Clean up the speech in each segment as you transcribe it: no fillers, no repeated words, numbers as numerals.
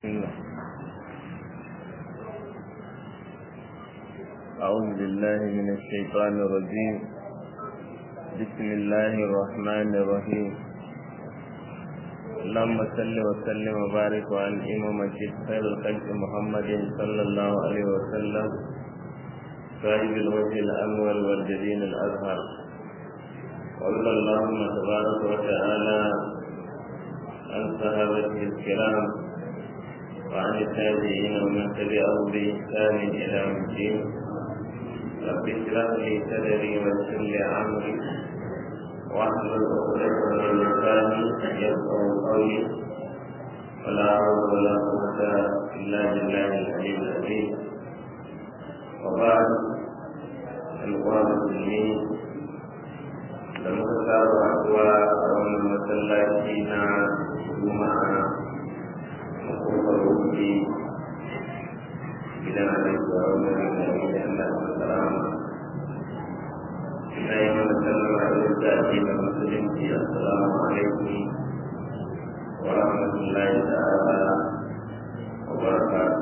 أعوذ بالله من الشيطان الرجيم. بسم الله الرحمن الرحيم. اللهم صل وسلم وبارك وأنعم ومجد خير الخلق محمد صلى الله عليه وسلم صاحب الوجه الأنور والجبين الأزهر. وارض اللهم تبارك وتعالى عن صحابته الكرام وعن التابعين ومن تبعهم بإحسان إلى يوم الدين. رب اشرح لي صدري ويسر لي أمري واحلل عقدة من لساني يفقهوا قولي. ولا حول ولا قوة إلا بالله العلي العظيم. وبعد، الإخوة المسلمين، لم تتابع أقوال المسلمين جمعة وقوله إلى أن يقول أن السلام دائما نسلم على الذاتين المسلمين. السلام عليكم ورحمة الله تعالى وبركاته.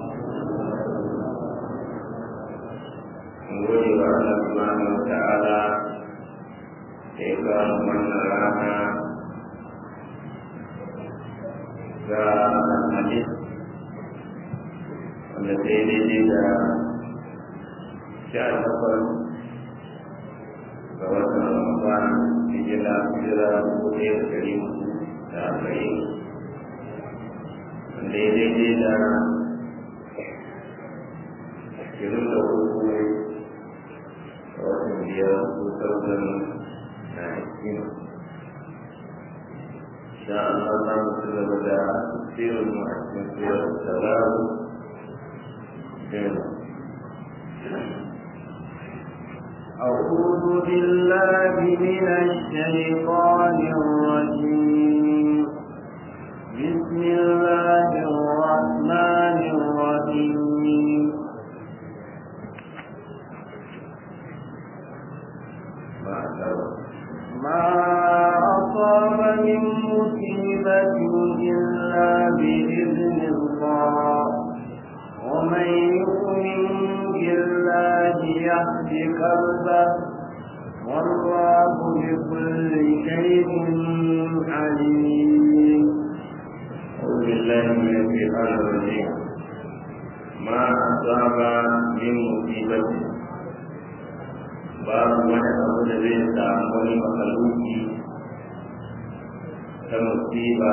نقول الله سبحانه وتعالى كيف أمرنا hadis wanda sai daidai da 18 ga watan Ramadan hijira 1440 wanda ya daidai da 23 ga watan 5 إن شاء الله تعالى بدأ تفسير المؤسسين في السلام. أعوذ بالله من الشيطان الرجيم. بسم الله الرحمن الرحيم. ما أصاب من مصيبة إلا بإذن الله، ومن يؤمن بالله يهد قلبه، والله بكل شيء عليم. أعوذ بالله من الشيطان الرجيم. ما أصاب من مصيبة، babu wani abu da zai samu wani makaluki ta musiba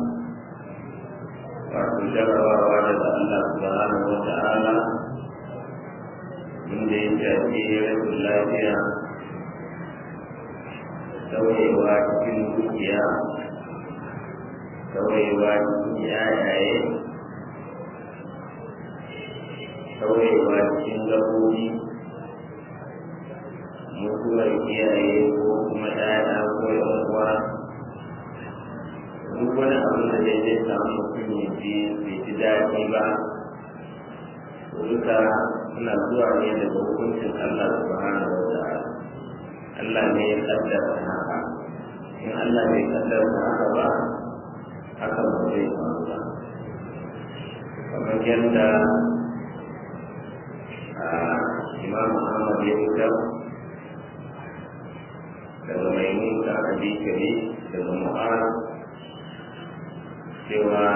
wato jarabawa daga Allah subhanahu wa ta'ala, inda ya shafi rashin lafiya, sauyewa cikin dukiya, sauyewa cikin yayaye, sauyewa cikin gabobi, mutuwar iyaye ko kuma ɗaya ko yan uwa. Duk wani abu da zai samu mutum ya ji bai ji daɗi ba, duka suna zuwa ne daga hukuncin Allah subhanahu wa ta'ala. Allah ne ya kaddara haka. In Allah bai kaddara haka ba, haka ba zai faru ba. Kamar yadda Imam Muhammad ya fitar daga mai nuna hadisi daga Mu'az cewa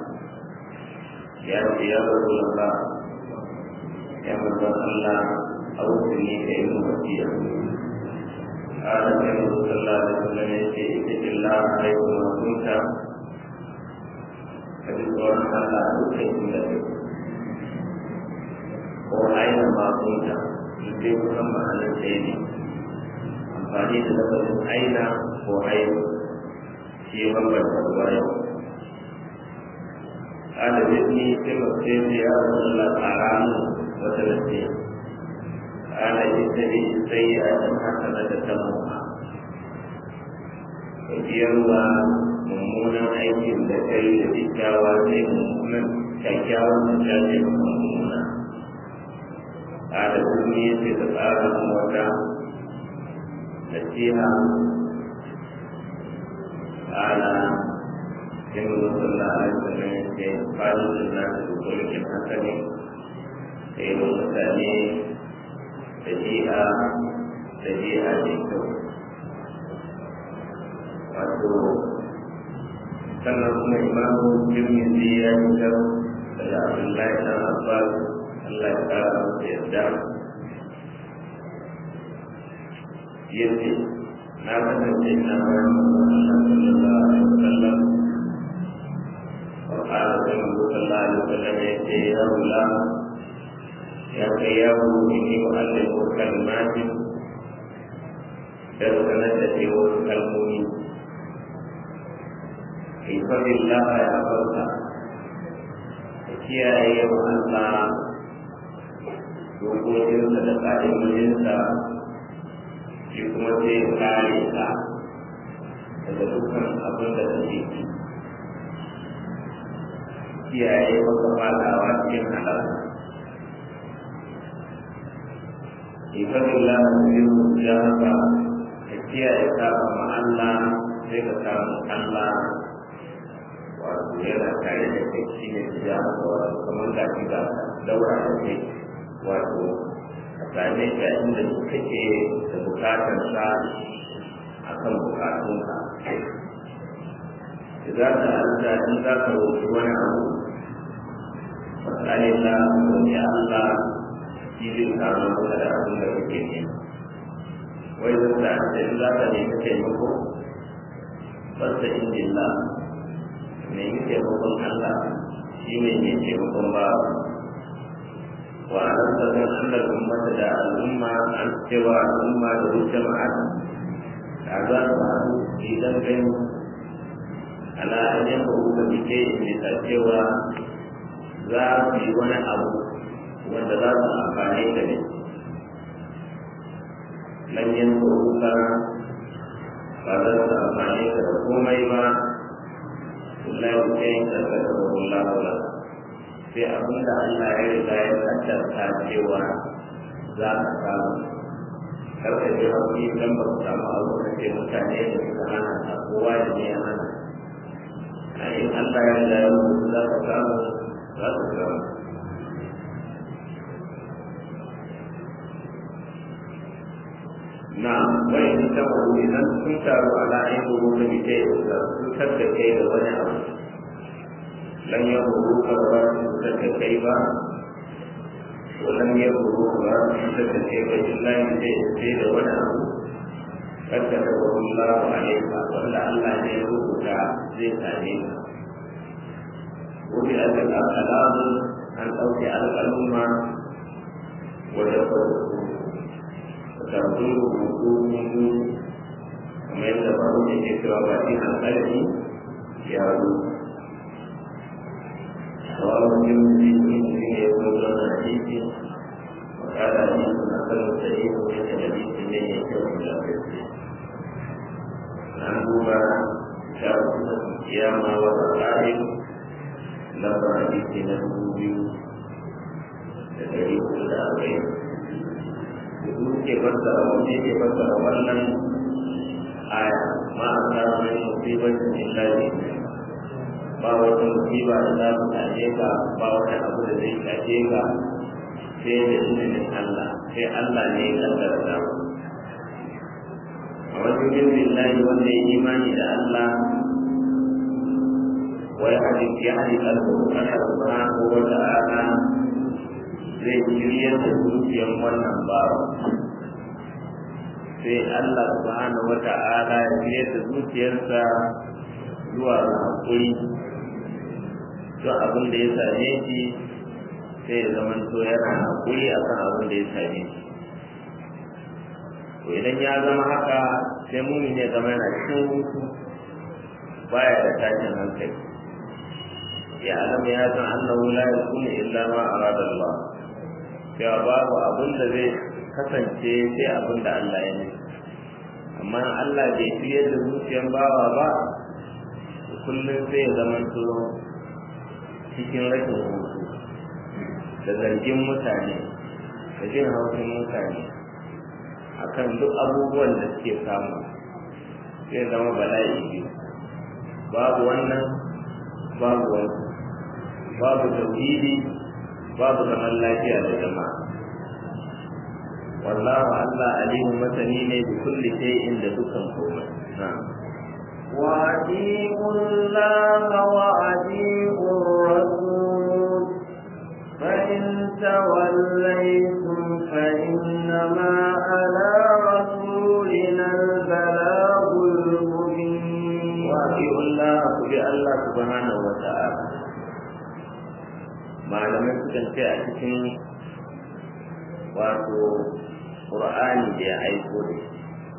ya ce ya Rasulullah, ya manzon Allah, awsini ka yi wasiya. Qala sai sallallahu alaihi wasallam ya ce ittaqillah alaikum wa kunta, kaji tsoron Allah dukkan inda kake ko aina ma kunta, duk dai kusan ma'anar ɗaya ne. Amfani da lafazin aina ko aina shi ya bambanta ruwa yau. Kada zai sai mace ya rasu Allah tsara mu wata nasiya. Kada ita ne sai a can haka na da tamuwa. Ka biyarwa mummunan aikin da kai da kyakkyawa sai mummunan kyakkyawan da shafe mummuna. Kada duniya sai ta tsara mu wata nasiha. Ala sai mu sallallahu alaihi wasallam ya ce fa ta'amulin nasu da kulkin hankali da yi mutane ɗabi'a mai kyau. Wato sannan kuma imamu Tirmidhi ya fitar daga Abdullahi dan Abbas Allah ya kara masa yarda yace na kasance ina bayan manzon Allah sallallahu alaihi wasallam wa qala sallallahu alaihi wasallam yace ya gulam ya kai yaro inni mu'allimu kalimatin dan sanar da ke wasu kalmomi ifadillah ya barka kiyaye wa Allah dokokinsa da ƙa'idojinsa shi kuma zai kare ka daga dukkan abin da kake kiyaye maka fadawa cikin halaka ifadillah ya haka ka kiyaye saba ma Allah sai ka samu Allah wato yana tare da kai shi ne ya wato kamar da shi ga daura da kai wato a same shi a inda kake da bukatar sa akan bukatunka idan ka alza in za ka roƙi wani abu misali na roƙi Allah shi zai samu maka da abin da kake nema wai zan da in za ka nemi taimako fasta injilla mai yi taimakon Allah shi ne mai taimakon bawa wa an tsarin Allah ummata da al'umma an cewa al'umma da duk jama'a da za su haɗu idan gani ala an yanka kuka fice bisa cewa za su yi wani abu wanda za su amfani da ne nan yanka kuka ba za su amfani da komai ba Allah ya ce ka tsaka Allah wala sai abinda Allah ya riga ya kaddara cewa za ka samu kar ka ji hauki dan ba ka samu abu da ke mutane da suka hana a kowa da ne ya hana in Allah ya riga ya rubuta za ka samu za ka samu na wai in ta mu idan sun taru ala ayyukan gobe da ke sun tattace da wani abu lan ya buru ka ba su tattace ba ko lan ya buru ba su tattace ba illa in sai da wani abu kada da Allah alaika wanda Allah ne ya rubuta zai same ka wani al-kalam an dauki al-kalma wa da sabbin rubutu kamar yadda ba wuce ke cewa ba shi hankali ya rubu tsawon jirgin shi ne ya zo don na hadisi wakada ne suna sanin sahi ko yake da hadisi ne ya kyau da lafiya na duba ya rubuta kiyama wa tsari lamba hadisi na 2,440 ke fassara wani ke fassara wannan aya ma an samu mai musibatin illahi ba wata musiba da za su taje ka ba wata abu da zai taje ka sai da izinin Allah sai Allah ne ya kaddara ta a wajen jirgin lahi wanda ya imani da Allah wai hadisi ya hadisi Allah subhanahu wa ta'ala zai shiryar da zuciyar wannan bawa sai Allah subhanahu wa ta'ala ya shiryar da zuciyarsa zuwa ga hakuri don abin da ya same shi sai ya zama to yana hakuri akan abin da ya same shi to idan ya zama haka sai mumin ya zama yana cikin hutu baya da tashin hankali ya alama ya san annahu la yakunu illa ma arada Allah cewa babu abin da zai kasance sai abin da Allah ya nufi amma Allah bai fiye da zuciyar bawa ba kullum sai ya zama to cikin rashin hutu da zargin mutane da jin haushin mutane akan duk abubuwan da suke samu sai zama bala'i biyu babu wannan babu wani babu tauhidi babu zaman lafiya da jama'a. wallahu Allah alimu masani ne bi kulli shay'in da dukkan komai. وأطيعوا الله وأطيعوا الرسول فإن توليتم فإنما على رسولنا البلاغ المبين. وأطيعوا الله الله سبحانه وتعالى. malamai sukan ce a cikin wato Qur'ani da ya aiko da shi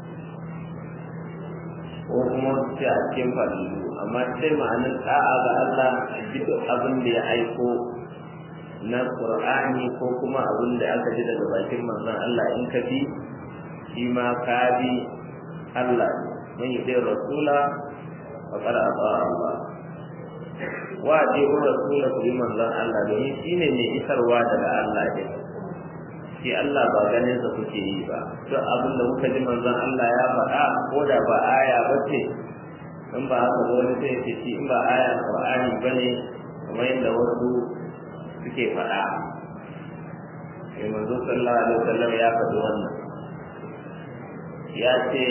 ko kuma ce a cikin fadilu, amma sai ma'anar da'a ga Allah duk abin da ya aiko na Qur'ani ko kuma abin da aka ji daga bakin manzon Allah in ka bi shi ma ka bi Allah man yi rasula wa qala Allah wa ji rasula ku bi manzon Allah domin shine mai isarwa daga Allah ne. shi Allah ba ganin sa kuke yi ba, duk abin da kuka ji manzon Allah ya faɗa ko da ba aya ba ce, in ba haka ba wani sai ce shi in ba aya Qur'ani bane kamar yadda wasu suke faɗa. sai manzo sallallahu alaihi wasallam ya faɗi wannan, ya ce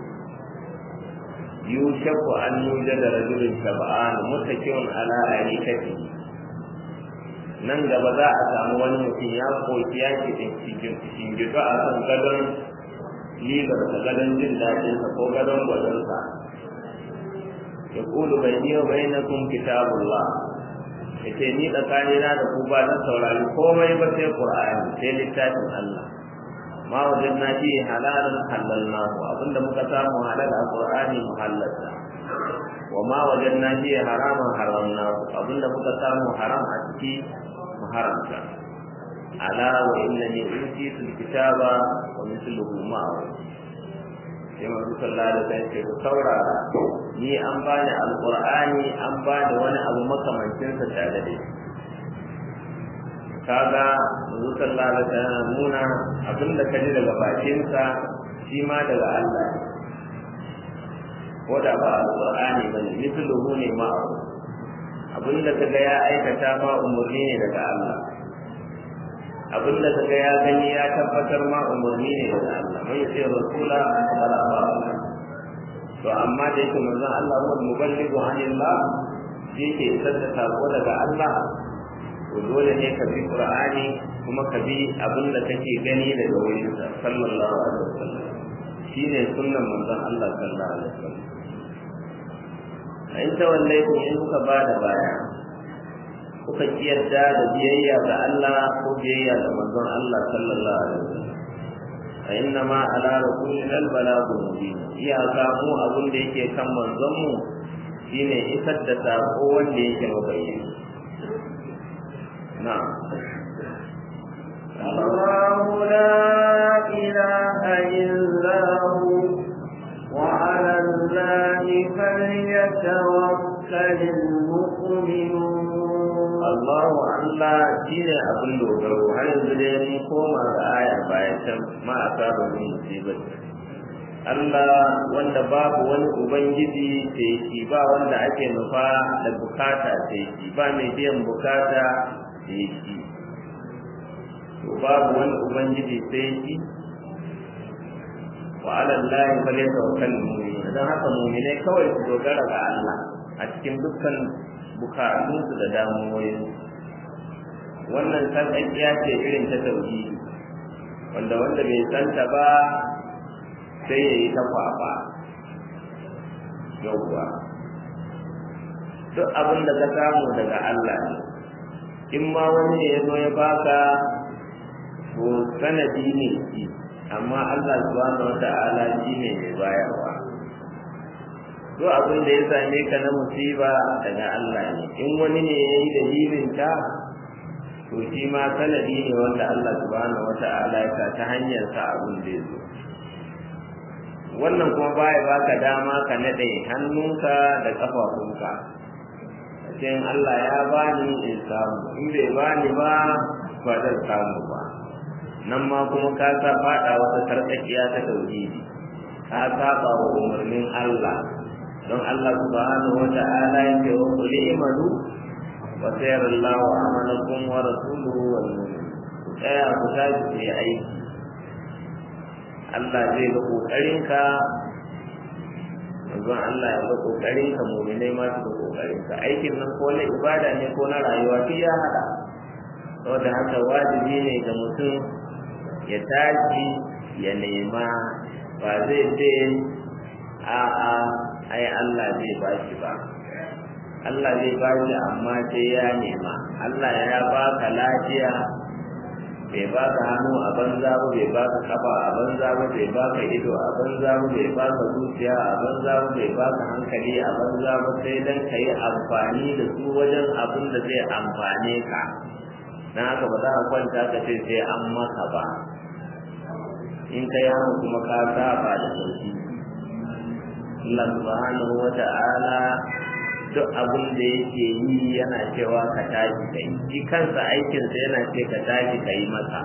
yushaku an yujada rajulun sab'an mutakiun ala arikatihi, nan gaba za a samu wani mutum ya koki ya ke shingito a kan gadon libarsa, gadon jin daɗinsa ko gadon gwadonsa. ya kulu bai niyo bai na kun kitabullah, ya ce ni tsakanina da ku ba zan saurari komai ba sai Qur'ani, sai littafin Allah. ma wajen na fi halalan halalna ku, abinda muka samu halal a Qur'ani mu halalta, wa ma wajen na fi haraman haramna ku, abinda muka samu haram a ciki haramta. ala wa innani utitu alkitaba wa mithluhu ma'ahu. sai manzo sallallahu alaihi wasallam ce saurara, ni an bani alqur'ani, an bani wani abu makamancin sa tare da shi. kaga manzo sallallahu alaihi wasallam nuna abinda kaji daga bakin sa shi ma daga Allah ko da ba alqur'ani bane, mithluhu ne ma'ahu. abinda kaga ya aikata ma umurni ne daga Allah, abinda kaga ya gani ya tabbatar ma umurni ne daga Allah. mai sai rasula qala Allah, to amma da yake manzon Allah wal muballighu anillah, yake isar da sako daga Allah, to dole ne ka bi Qur'ani kuma ka bi abinda kake gani daga wurin sa sallallahu alaihi wasallam. shine sunnan manzon Allah sallallahu alaihi wasallam. in tawallaitum, in kuka bada baya kuka kiyarda da biyayya ga Allah ko biyayya ga manzon Allah sallallahu alaihi wasallam, fa inna ma ala rasulina al-balaghu mubin. iya samu abin da yake kan manzon mu shine isar da sako wanda yake mabayyana. na'am. Allahu la ilaha illa hu وعلى الله فليتوكل المؤمنون. الله shine abin dogaro. har yanzu dai mun koma ga aya bayan can ma asaba min musibat. Allah wanda babu wani ubangiji sai shi, ba wanda ake nufa da bukata sai shi, ba mai biyan bukata sai shi, to babu wani ubangiji sai shi. wa ala Allah falyatawakkal mu'minun, dan haka mu'minai kawai su dogara ga Allah a cikin dukkan bukatunsu da damuwoyin. wannan sarƙaƙiya ce irin ta tauhidi, wanda bai santa ba sai ya yi ta kwafa. yauwa duk abin da ka samu daga Allah ne, in ma wani ne ya zo ya baka to sanadi ne shi, amma Allah subhanahu wata'ala shi ne mai bayarwa. duk abin da ya same ka na musiba daga Allah ne, in wani ne ya yi dalilin ta to shi ma sanadi ne wanda Allah subhanahu wata'ala ya sa ta hanyar sa abin da ya zo. wannan kuma baya baka dama ka nade hannunka da kafafunka, cikin Allah ya bani in samu, in bai bani ba ba zan samu ba. nan ma kuma ka sa fada wata sarƙaƙiya ta tauhidi, ka saba wa umarnin Allah, don Allah subhanahu wata'ala ya ce wa qul i'malu wa sayarallahu amalakum wa rasuluhu wal mu'minun tsaya ku tashi ku yi aiki Allah zai ga kokarinka manzon Allah ya ga kokarinka mu'minai ma su ga kokarinka aikin nan ko na ibada ne ko na rayuwa shi ya hada saboda haka wajibi ne ga mutum ya tashi ya nema ba zai ce a'a ai Allah zai bashi ba Allah zai bashi amma sai ya nema Allah ya baka lafiya bai baka hannu a banza ba bai baka kafa a banza ba bai baka ido a banza ba bai baka zuciya a banza ba bai baka hankali a banza ba sai dan ka yi amfani da su wajen abin da zai amfane ka dan haka ba za ka kwanta ka ce sai an maka ba in ka yi haka kuma ka saba da sauki Allah subhanahu wa ta'ala duk abin da yake yi yana cewa ka tashi ka yi shi kansa aikinsa yana ce ka tashi ka yi masa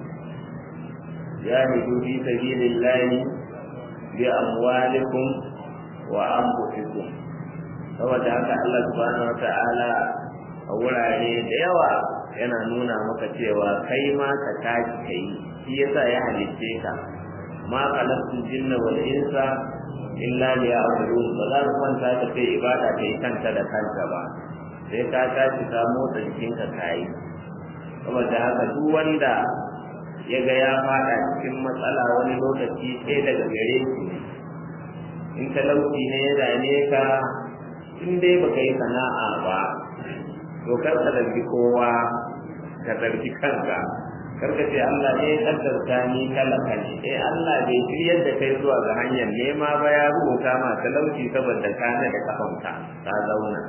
jahidu fi sabilillahi bi amwalikum wa anfusikum saboda haka Allah subhanahu wa ta'ala a wurare da yawa yana nuna maka cewa kai ma ka tashi ka yi shi yasa ya halicce ka ma khalaqtul jinna wal insa illa liya'budun ba za ka kwanta ka ce ibada ta yi kanta da kanta ba sai ka tashi ka motsa jikinka ka yi saboda haka duk wanda ya ga ya fada cikin matsala wani lokaci sai daga gare shi in talauci ne ya dame ka in dai baka yi sana'a ba to kar ka zargi kowa ka zargi kanka karka ce Allah ne ya kaddarta ni talaka ne Allah bai shiryar da kai zuwa ga hanyar nema ba ya rubuta ma talauci saboda kana da kafanka ka zauna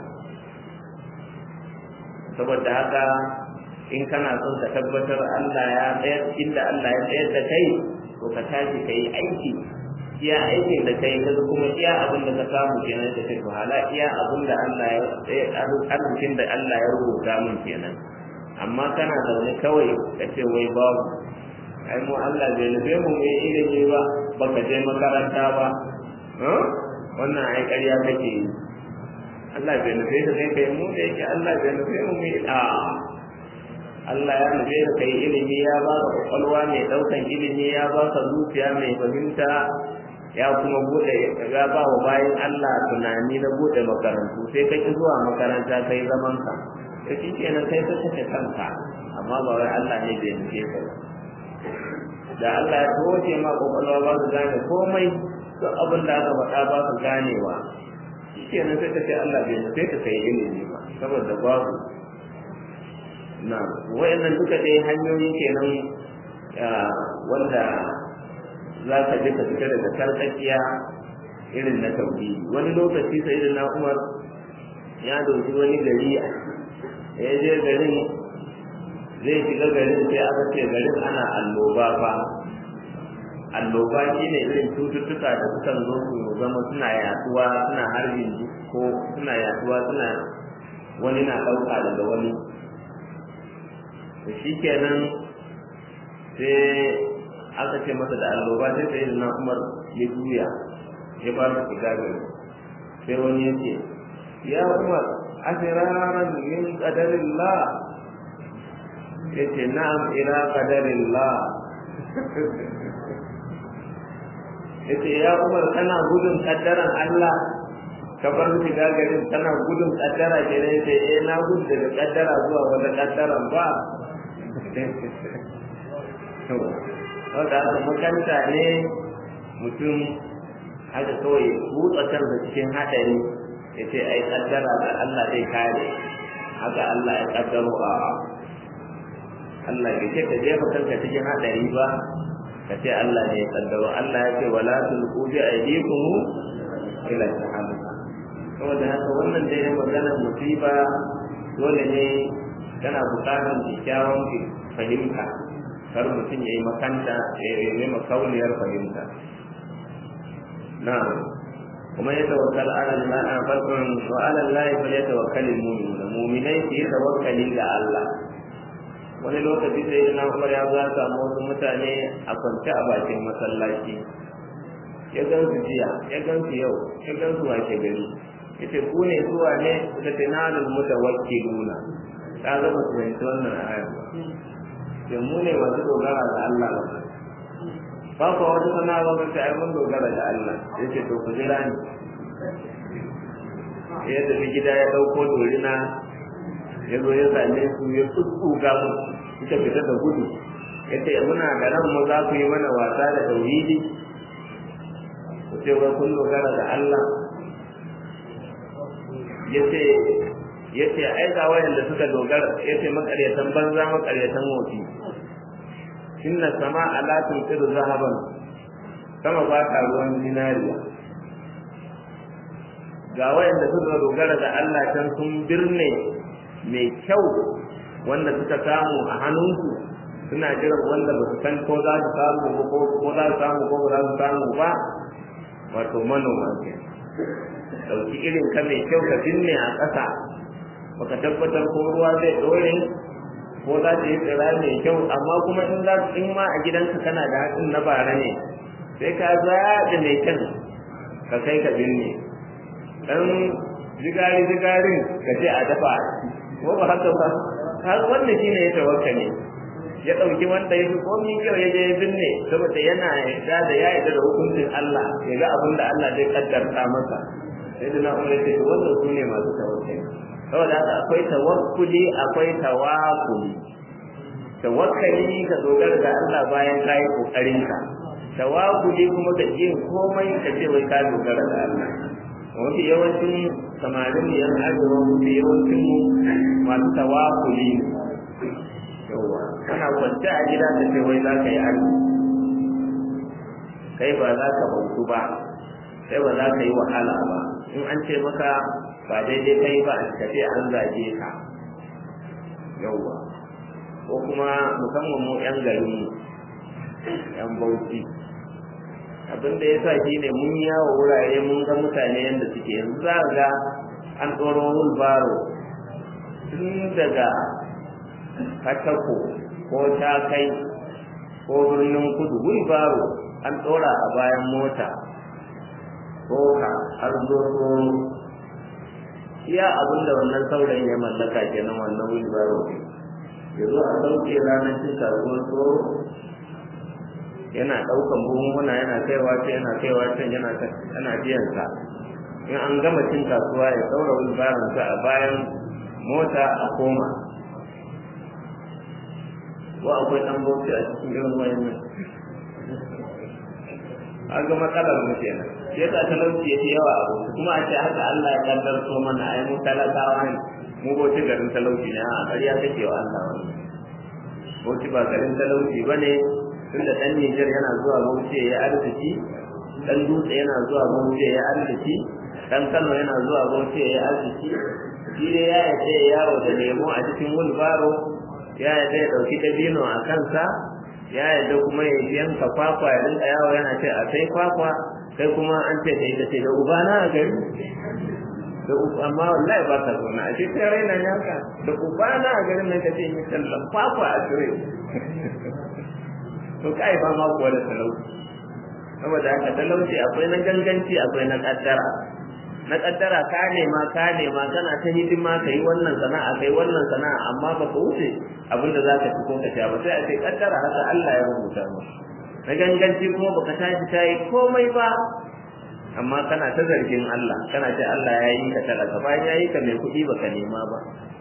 saboda haka in kana son ka tabbatar Allah ya tsayar inda Allah ya tsayar da kai to ka tashi ka yi aiki iya aikin da kai kaga kuma iya abin da ka samu kenan ka ce to hala iya abin da Allah ya tsayar arzikin da Allah ya rubuta min kenan amma kana zaune kawai ka ce wai babu ai mu Allah bai nufe mu mai ilimi ba baka je makaranta ba wannan ai ƙarya kake yi Allah bai nufe ka sai kai mu da yake Allah bai nufe mu mai Allah ya nufe ka kai ilimi ya ba ka kwakwalwa mai ɗaukan ilimi ya ba ka zuciya mai fahimta ya kuma bude ya ba wa bayan Allah tunani na bude makarantu sai ka ki zuwa makaranta kai zaman ka to shi kenan kai ka kace kanka amma ba wai Allah ne bai nufe ka da Allah ya toce ma kokolwa ba su gane komai to abin da aka faɗa ba su ganewa shi kenan sai ka ce Allah bai nufe ka kai ilimi ba saboda babu na wayannan duka dai hanyoyi kenan wanda za ka je ka fita daga sarkakiya irin na tauhidi wani lokaci sai da na Umar ya dauki wani gari ya je garin zai shiga garin sai aka ce garin ana alloba fa alloba shine irin cututtuka da sukan zo su zama suna yaduwa suna harbin ko suna yaduwa suna wani na dauka daga wani to shikenan sai aka ce masa da alloba sai sai na Umar ya juya ya fara shiga gari sai wani ya ce ya Umar asiraran min qadarillah yace na'am ila qadarillah yace ya Umar kana gudun kaddaran Allah ka bar shiga garin kana gudun kaddara kenan sai na gudu daga kaddara zuwa wata kaddaran ba wanda aka makanta ne mutum haka kawai kutsa kansa cikin haɗari ya ce ai kaddara da Allah zai kare haka Allah ya kaddaro a Allah ya ce ka jefa kanka cikin haɗari ba ka ce Allah ne ya kaddaro Allah ya ce wala tulqu bi aydikum ila tahalluka saboda haka wannan dai maganar musiba dole ne kana buƙatar kyakkyawan fahimta kar mutum ya yi makanta ya yi makauniyar fahimta na kuma ya tawakkal ala Allah farkon wa ala Allah fa ya tawakkalul mu'minun mu'minai su yi tawakkali ga Allah wani lokaci sai na Umar ya ga samu wasu mutane a kwance a bakin masallaci ya gan su jiya ya gan su yau ya gan su wace gari yace ku ne zuwa ne da tanalul mutawakkiluna ka ga ba su fahimci wannan ayar ba sai mu ne masu dogara da Allah ba ko wata sana'a ba sai ai mun dogara da Allah yace to ku jira ni ya tafi gida ya dauko dorina ya zo ya same su ya tsutsuga mu suka fita da gudu yace muna da ran mu za ku yi mana wasa da tauhidi ku ce ba kun dogara da Allah yace ai ga wayanda suka dogara yace makaryatan banza makaryatan wofi inna sama'a la tumtiru zahaban sama ba ta ruwan zinariya ga wayanda suka dogara da Allah can sun birne mai kyau wanda suka samu a hannunsu suna jiran wanda ba su san ko za su samu ko za su samu ko ba za su samu ba wato manoma ke dauki irin ka mai kyau ka binne a ƙasa baka tabbatar ko ruwa zai dore ko za ta yi tsira mai kyau amma kuma in ma a gidanka kana da hatsin na bara ne sai ka zaɓi mai kyan ka kai ka binne dan jigarin ka ce a dafa ko ba haka ba har wannan shine ya tawakkale ya dauki wanda ya fi komai kyau ya je ya binne saboda yana yarda da ya yarda da hukuncin Allah ya ga abin da Allah zai kaddarta masa sai da na umar ce wannan su ne masu tawakkali saboda haka akwai tawakkuli akwai tawakkali ka dogara ga Allah bayan ka yi kokarin ka tawakkuli kuma ka ji komai ka ce wai ka dogara ga Allah mafi yawancin samarin yan arewa mafi yawancin masu tawakkuli yawa kana kwance a gida da ce wai za ka yi arziki kai ba za ka bautu ba kai ba za ka yi wahala ba in an ce maka ba daidai kai ba a tafi an zage ka yawa ko kuma musamman mu yan garin yan bauchi abin da ya sa shi ne mun yawo wurare mun ga mutane yadda suke yanzu za ga an ɗoro wulbaro tun daga katako ko takai ko birnin kudu wulbaro an ɗora a bayan mota ko ka har zo iya abin da wannan saurayin ya mallaka kenan wannan wulbaro ya zo a sauke ranar cin kasuwar tsoro yana ɗaukan buhunhuna yana kaiwa can yana kaiwa can yana biyan sa in an gama cin kasuwa ya ɗaura wulbaron sa a bayan mota a koma ko akwai ɗan bauchi a cikin irin wayannan an ga matsalar mu kenan sai ta talauci ya fi yawa abu kuma a ce haka Allah ya kaddar so mana ai mu talakawa ne mu bauchi garin talauci ne a ƙarya take wa Allah wannan bauchi ba garin talauci bane tunda dan Niger yana zuwa Bauchi ya arziki dan Dutse yana zuwa Bauchi ya arziki dan Kano yana zuwa Bauchi ya arziki shi dai ya yi yawo da lemo a cikin wulbaro ya yi ya dauki dabino a kansa ya yi kuma ya yanka kwakwa ya rinka yawo yana ce a sai kwakwa kai kuma an ce da ita ce da ubana a gari da amma wallahi ba ta zauna a ce sai raina ne haka da ubana a garin nan ta ce yi sallan kwakwa a tire to kai ba ma kuwa da talauci saboda haka talauci akwai na ganganci akwai na kaddara ka nema kana ta hidima kai wannan sana'a amma ba ka wuce abinda za ka ci ko ka sha ba sai a ce kaddara haka Allah ya rubuta ma na ganganci kuma baka tashi tayi komai ba amma kana ta zargin Allah kana ce Allah ya yi ka talaka bayan ya yi ka mai kuɗi baka nema ba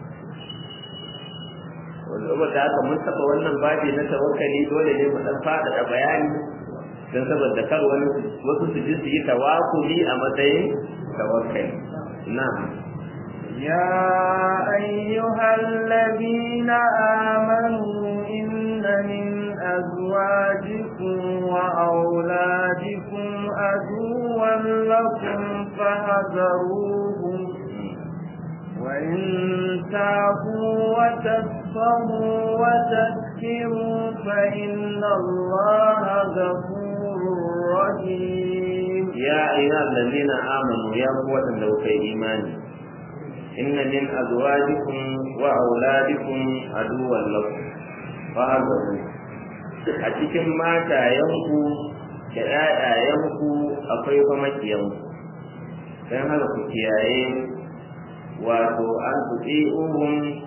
saboda haka mun saba wannan babi na tawakkali dole ne mu dan faɗaɗa bayani don saboda kar wani wasu su ji su yi tawakkuli a matsayin tawakkali na'am يا أيها الذين آمنوا إن من أزواجكم وأولادكم عدوا لكم فاحذروهم وإن تعفوا وتصفحوا وتذكروا فإن الله غفور رحيم يا أيها الذين آمنوا يا قوة لو في إيماني إن من أزواجكم وأولادكم عدوا لكم فاحذروهم a cikin matayenku da ƴaƴayenku akwai kuma makiyanku dan haka ku kiyaye wato an tuɗi'uhum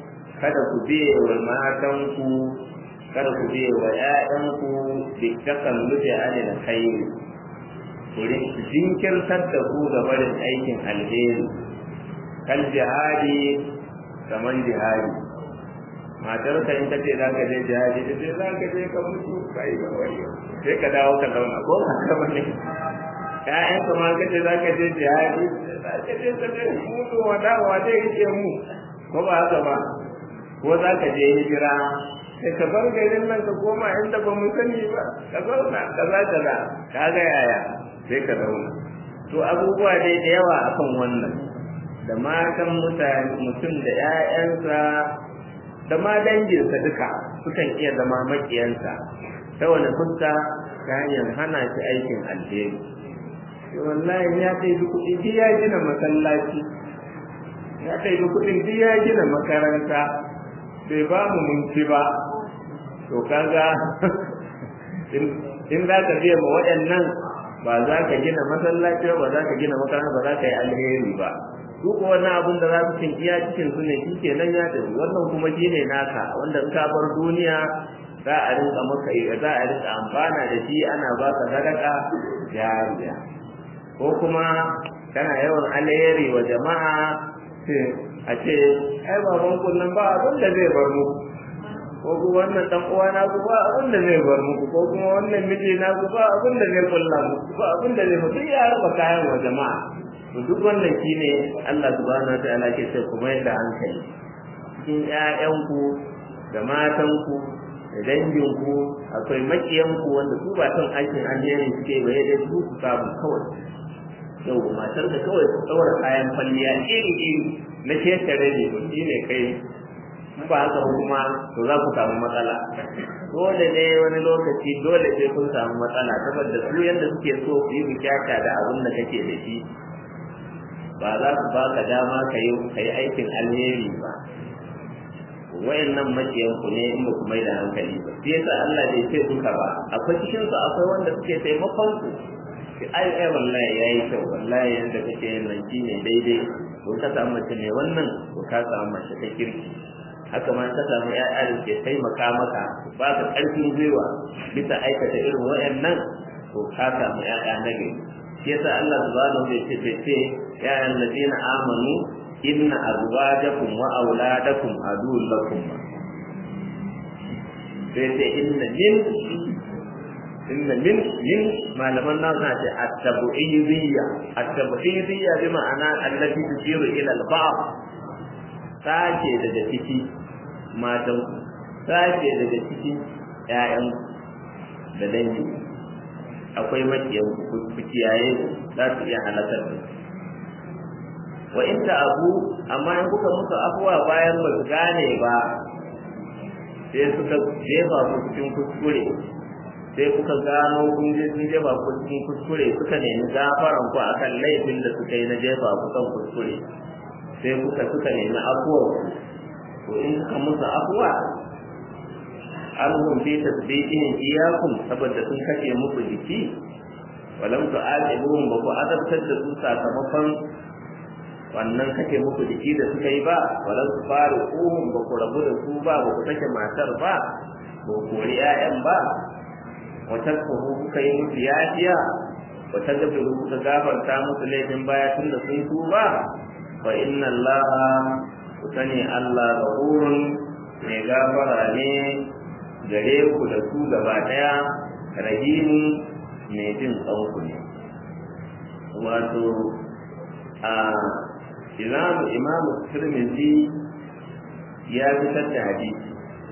kada ku biye wa matanku kada ku biye wa ƴaƴanku bi takallufi anil khair ku jinkirtar da ku ga barin aikin alheri kal jihadi kaman jihadi matar ka in kace za ka je jihadi sai za ka je ka mutu kai ga wani sai ka dawo ka zauna ko haka bane ƴaƴan ka ma kace za ka je jihadi za ka je ka mutu wa dawowa zai rike mu ko ba haka ba ko za ka je hijira sai ka bar garin nan ka koma inda ba mu sani ba ka zauna kaza kaga yaya sai ka zauna to abubuwa dai da yawa akan wannan da matan mutane mutum da ƴaƴansa da ma danginsa duka sukan iya zama makiyansa ta wani fuska ta hanyar hana shi aikin alheri wallahi ya ɗaiɗi kuɗi duk ya gina masallaci ya ɗaiɗi kuɗin duk ya gina makaranta bai ba mu munci ba to kaga in za ka biya ma waɗannan ba za ka gina masallaci ba za ka gina makaranta ba za ka yi alheri ba su ko wannan abin da za su cin iya cikin su ne kike nan ya tafi wannan kuma shine naka wanda in ka bar duniya za a rinka maka za a rinka amfana da shi ana baka sadaka jariya ko kuma kana yawan alheri wa jama'a a ce ai baban kun nan ba abin da zai bar muku ko kuma wannan dan uwa na ku ba abin da zai bar muku ko kuma wannan miji na ku ba abin da zai kulla muku ba abin da zai mutu ya raba kayan wa jama'a to duk wannan shine Allah subhanahu wa ta'ala ke sai ku mai da hankali cikin ƴaƴanku da matanku da danginku akwai makiyanku wanda su ba son aikin alheri suke ba yadda su samu kawai yau matar da kawai su tsawar kayan kwalliya iri na shekare ne to shine kai ba haka kuma to za ku samu matsala dole ne wani lokaci dole sai kun samu matsala saboda su yadda suke so su yi bukata da abin da kake da shi ba za su baka dama ka yi aikin alheri ba wayannan makiyan ku ne in ba ku mai da hankali ba sai yasa Allah bai ce duka ba akwai cikin su akwai wanda suke taimakon ku sai ai wallahi yayi kyau wallahi yanda kake yin nan shine daidai ko ka samu mace ne wannan ko ka samu mace ta kirki haka ma ka samu ƴaƴa da ke taimaka maka ba ka ƙarfin gwiwa bisa aikata irin wayannan to ka samu ƴaƴa na gari shi yasa Allah subhanahu wa ta'ala ce ya ayyuhallazina amanu inna azwajakum wa auladakum aduwwun lakum sai inna min malaman nan na ce at-tabu'idiyya bi ma'ana allati tusiru ila al-ba'd sace daga ciki matan sace daga ciki ƴaƴan da dangi akwai makiyan ku kiyaye za su iya halakar da wa in abu amma in kuka musu afuwa bayan ba su gane ba sai suka jefa ku cikin kuskure sai kuka gano kun je sun jefa ku cikin kuskure suka nemi gafaran ku akan laifin da suka yi na jefa ku kan kuskure sai suka nemi afuwa to in kuka musu afuwa alhum fi tasbihin iyakum saboda sun kace muku jiki walam tu'aqibuhum ba ku azabtar da su sakamakon wannan kake muku jiki da suka yi ba walam tufaruhum ba ku rabu da su ba ku sake matar ba ba ku kori 'ya'yan ba wata kuhu kuka yi musu yafiya wata gafiru kuka gafarta musu laifin baya tun da sun tuba fa inna allaha ku sani Allah ghafurun mai gafara ne gare ku da su gaba daya rahimu mai jin tsanku ne wato a imamu Tirmidhi ya fitar da hadisi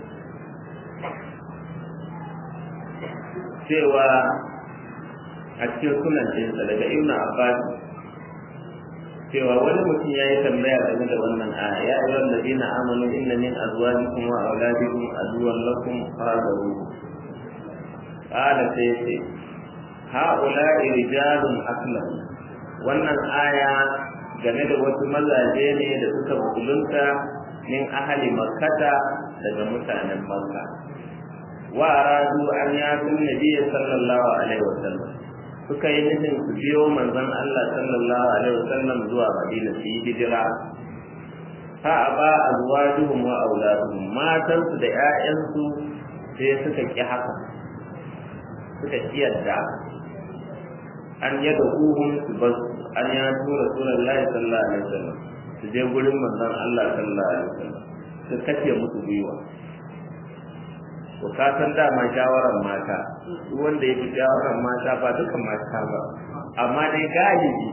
cewa a cikin sunan ɗinsa daga Ibn Abbas cewa wani mutum ya yi tambaya game da wannan aya ya ayyuhal ladina amanu inna min azwajikum wa auladikum aduwwan lakum fahdaruhu qala sayyidi haula'i rijalun aslam wannan aya game da wasu mazaje ne da suka musulunta min ahli makkata daga mutanen makka wa aradu an yakun nabiyyi sallallahu alaihi wasallam suka yi nufin su biyo manzon Allah sallallahu alaihi wasallam zuwa Madina su yi hijira fa aba azwajuhum wa auladuhum matansu da ƴaƴansu sai suka ki haka suka kiyarda an yad'uhum bas an ya tura rasulullahi sallallahu alaihi wasallam su je gurin manzon Allah sallallahu alaihi wasallam su kace musu gwiwa to ka san dama shawaran mata duk wanda yake shawaran mata ba dukan mata ba amma dai galibi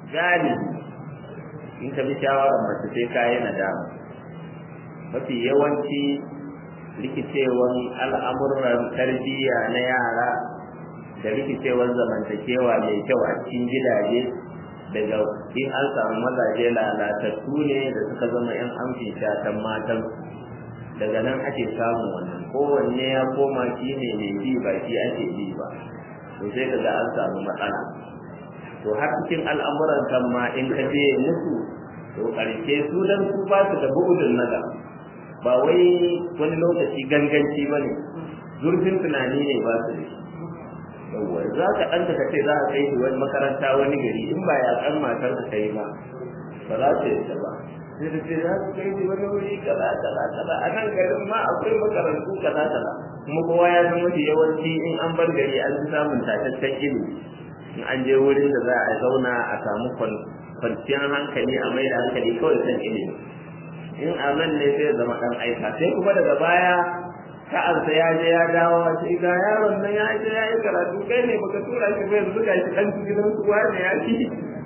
in ka bi shawaran mace sai ka yi nadama mafi yawanci rikicewan al'amuran tarbiyya na yara da rikicewan zamantakewa mai kyau a cikin gidaje daga in an samu mazaje lalatattu ne da suka zama yan amshin shatan matan daga nan ake samun wannan kowanne ya koma shi ne mai bi ba shi ake bi ba to sai kaga an samu matsala to har cikin al'amuran kan ma in ka je musu to karshe su dan su ba su da bu'udun naga ba wai wani lokaci ganganci ba ne zurfin tunani ne ba su da yawwa za ka ɗanka ka ce za a kai shi wani makaranta wani gari in ba ya kan matar ka kai ba ba za su yadda ba sai da ce za su kai shi wani wuri kaza a nan garin ma akwai makarantu kaza kuma kowa ya san mafi yawanci in an bar gari an fi samun tataccen ilimi in an je wurin da za a zauna a samu kwanciyar hankali a mai da hankali kawai kan ilimi in a nan ne sai zama ɗan aika sai kuma daga baya ka'arsa ya je ya dawo a ce ga yaron nan ya je ya yi karatu kai ne baka tura shi ba yanzu ga shi ɗan gidan kuwa ne ya ci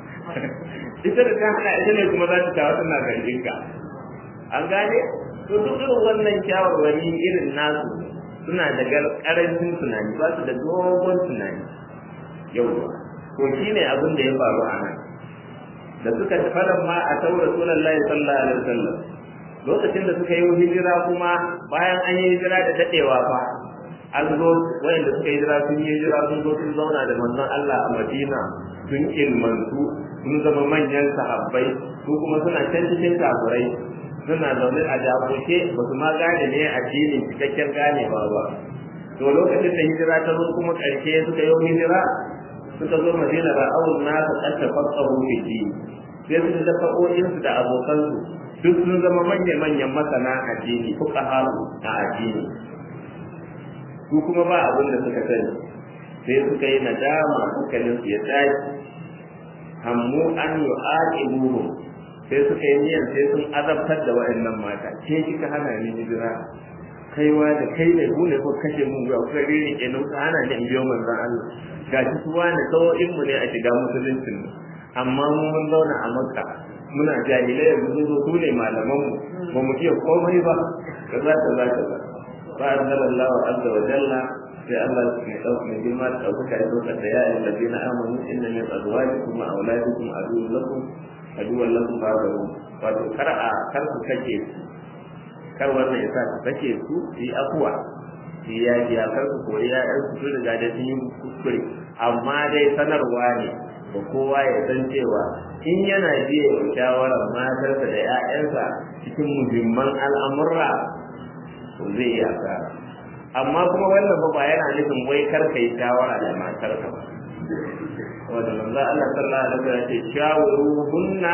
ita da ta hana ita ne kuma za ta tawo tana zargin ka an gane to duk irin wannan shawarwari irin nasu suna da karancin tunani ba su da dogon tunani yau to shine abin da ya faru a nan da suka fara ma a taura rasulullahi sallallahu alaihi wasallam lokacin da suka yi hijira kuma bayan an yi hijira da dadewa fa an zo wayanda suka yi hijira sun yi hijira sun zo sun zauna da manzon Allah a Madina sun ilmantu sun zama manyan sahabbai su kuma suna can cikin kafirai suna zaune a jabuke ba su ma gane ne addinin cikakken ganewa ba to lokacin da hijira ta zo kuma ƙarshe suka yi hijira suka zo Madina ra'awun nasu tattafaqahu fi din sai su da sa'o'insu da abokansu duk sun zama manyan masana addini fuqaha a addini su kuma ba abin da suka sani sai suka yi nadama hankalin su ya tashi hammu an yu'aqibuhum sai suka yi niyyar sai sun azabtar da waɗannan mata ke kika hana ni hijira kaiwa da kai ne ku ne ko kashe mun ga ku rere kenan ka hana ni in biyo manzon Allah gashi su wani sawo'in mu ne a shiga musuluncin amma mun zauna a Makka muna jahilai yanzu zo su ne malaman mu ba mu iya komai ba kaza fa anzalallahu azza wa jalla sai Allah ya dauka girma da dauka da dauka da ya ayyuhal ladina amanu inna min azwajikum wa auladikum aduwwan lakum fa'budu wato kar ku kake su kar wannan ya sa ku kake su yi afwa yi ya kar ku kori ya su riga da sun yi kuskure amma dai sanarwa ne ba kowa ya san cewa in yana biye shawarar matarsa da 'ya'yansa cikin muhimman al'amurra to zai yi asara amma kuma wannan ba yana nufin wai kar ka yi shawara da matarka ba wanda manzo Allah sallallahu alaihi wasallam ya ce shawuruhunna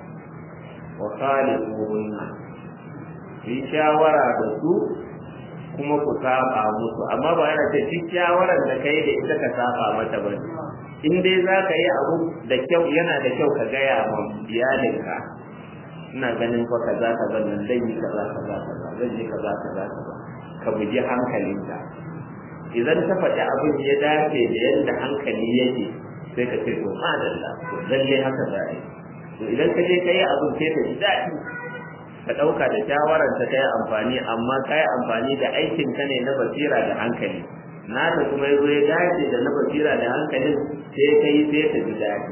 wa khalifuhunna yi shawara da su kuma ku saba musu amma ba yana ce duk shawarar da kai da ita ka saba mata ba in dai za ka yi abu da kyau yana da kyau ka gaya ma iyalinka ina ganin fa kaza kaza nan dai yi kaza zan yi kaza ka buji hankalinka idan ta faɗi abin ya dace da yadda hankali yake sai ka ce to madalla to lalle haka za a yi to idan ka je ka yi abin sai ka ji daɗi ka ɗauka da shawarar ta kai amfani amma ka yi amfani da aikin ka ne na basira da hankali na da kuma yazo ya dace da na basira da hankalin sai ka yi sai ka ji daɗi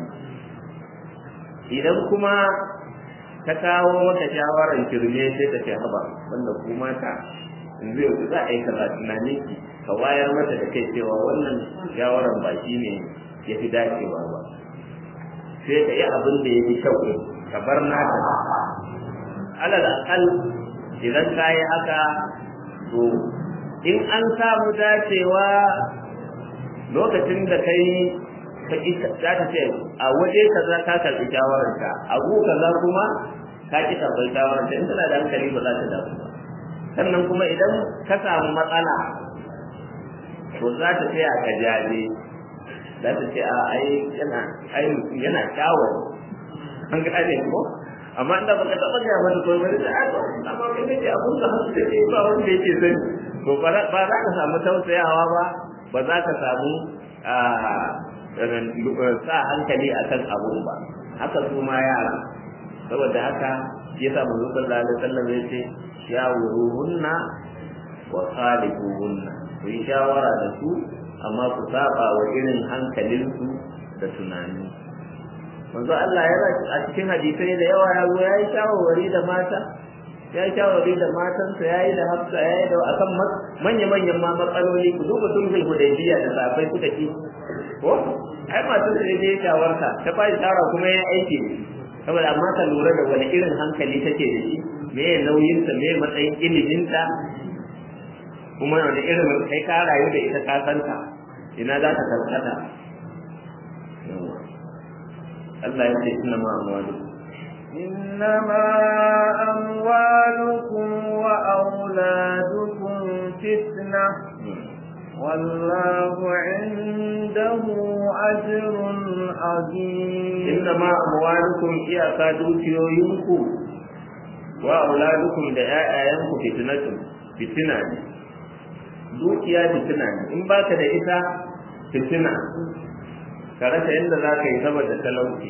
idan kuma ta kawo maka shawarar kirme sai ka ce haba wanda ku mata yanzu yau za a yi kaza tunanin ki ka wayar mata da kai cewa wannan shawarar ba shi ne ya fi dacewa ba sai ka yi abin da ya fi kyau ka bar naka alal akal idan ka yi haka to in an samu dacewa lokacin da kai za ta ce a waje kaza ka karɓi shawararka abu kaza kuma ka ki tabbai shawara da in tana da hankali ba za ta damu ba sannan kuma idan ka samu matsala to za ta tsaya ka jaje za ta ce a yana kyawun an gane ko amma inda baka taɓa gaya mata ko bari da aka amma kai ne abun da hasu da ke ba wanda yake sani to ba za ka samu tausayawa ba za ka samu sa hankali akan abun ba haka su ma yara saboda haka yasa manzo sallallahu alaihi wasallam ya ce shawuruhunna wa khaliquhunna ku yi shawara da su amma ku saba wa irin hankalinsu da tunani manzo Allah yana a cikin hadisai da yawa ya zo yayi shawarwari da mata yayi shawarwari da matansa yayi da Hafsa yayi da akan manya-manyan ma matsaloli ku duba sulhul hudaybiya da safai suka ci ko ai masu da je shawarta ta bai shawara kuma yayi aiki saboda amma ka lura da wani irin hankali take da shi me nauyin ta me matsayin ilimin ta kuma wani irin kai ka rayu da ita ka santa ina za ta karkata Allah ya ce inna amwalukum wa auladukum fitna wallahu indahu ajrun azim inna amwalukum iyaka dukiyoyinku wa auladukum da ƴaƴayanku fitina ne dukiya fitina ne in baka da ita fitina ka rasa yadda za ka yi saboda talauci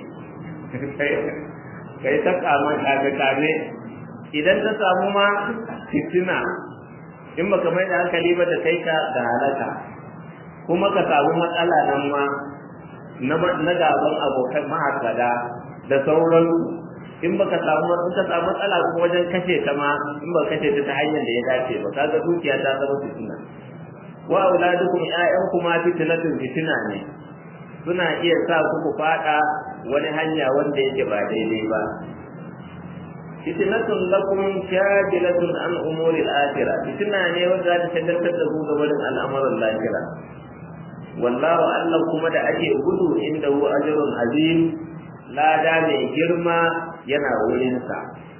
kai ta kame idan ta samu ma fitina in baka mai da hankali ba da kai ka da halaka kuma ka samu matsala nan ma na gaban abokan mahasada da sauran in ka samu matsala kuma wajen kashe ta ma in ba kashe ta hanyar da ya dace ba kaga dukiya ta zama fitina wa auladukum ƴaƴankum ma fitina ne suna iya sa ku fada wani hanya wanda yake ba daidai ba fitnatun lakum shagilatun an umuri al-akhirah fitna ne wanda za ta shagaltar da ku gaban al'amuran lahira wallahu Allah kuma da ake gudu inda hu ajrun azim lada mai girma yana wurin sa